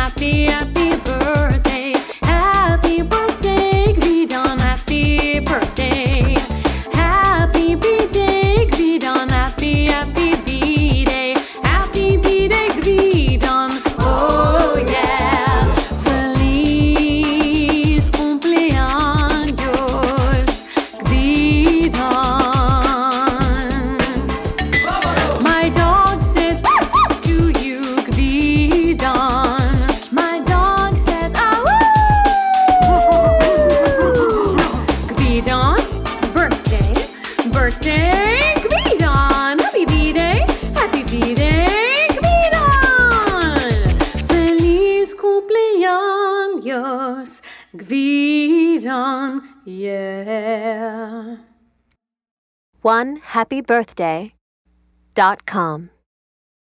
happy, happy birthday. Happy birthday, Gvidon, happy birthday. Happy B-Day, Gvidon, happy, happy B-Day. Happy B-Day, Gvidon, oh yeah. Feliz cumpleaños, Gvidon. My dog says to you, Gvidon. My dog says, ah woo! Gvidon, birthday, birthday, Gvidon. Happy B-Day, Gvidon. Feliz cumpleaños, Gvidon, yeah. OneHappyBirthday.com